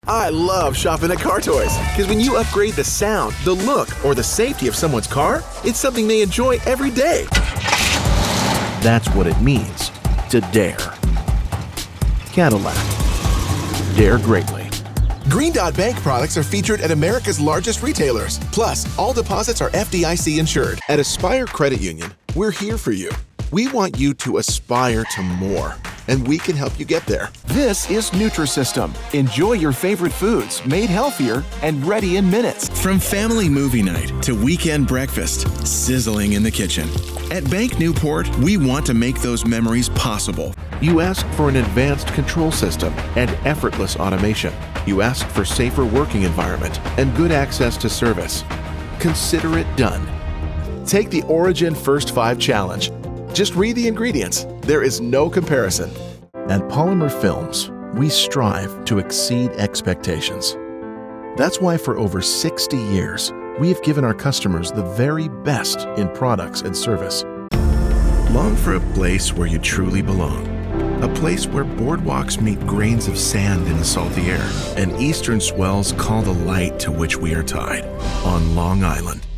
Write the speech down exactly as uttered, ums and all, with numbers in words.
I love shopping at Car Toys, because when you upgrade the sound, the look, or the safety of someone's car, it's something they enjoy every day. That's what it means to dare. Cadillac. Dare greatly. Green Dot Bank products are featured at America's largest retailers. Plus, all deposits are F D I C insured. At Aspire Credit Union, we're here for you. We want you to aspire to more, and we can help you get there. This is Nutrisystem. Enjoy your favorite foods made healthier and ready in minutes. From family movie night to weekend breakfast, sizzling in the kitchen. At Bank Newport, we want to make those memories possible. You asked for an advanced control system and effortless automation. You asked for safer working environment and good access to service. Consider it done. Take the Origin First Five Challenge. Just read the ingredients. There is no comparison. At Polymer Films, we strive to exceed expectations. That's why for over sixty years, we have given our customers the very best in products and service. Long for a place where you truly belong. A place where boardwalks meet grains of sand in the salty air, and eastern swells call the light to which we are tied on Long Island.